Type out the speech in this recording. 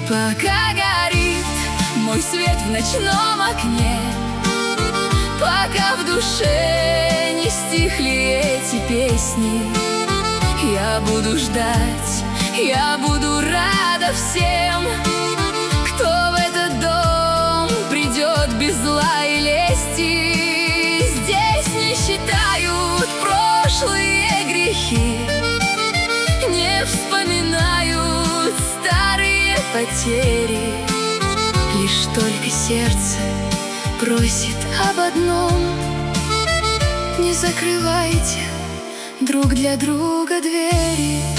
Пока горит мой свет в ночном окне, пока в душе не стихли эти песни, я буду ждать, я буду рада всем, кто в этот дом придет без зла и лести. Здесь не считают прошлые грехи, не вспоминают старые потери. Лишь только сердце просит об одном: не закрывайте друг для друга двери.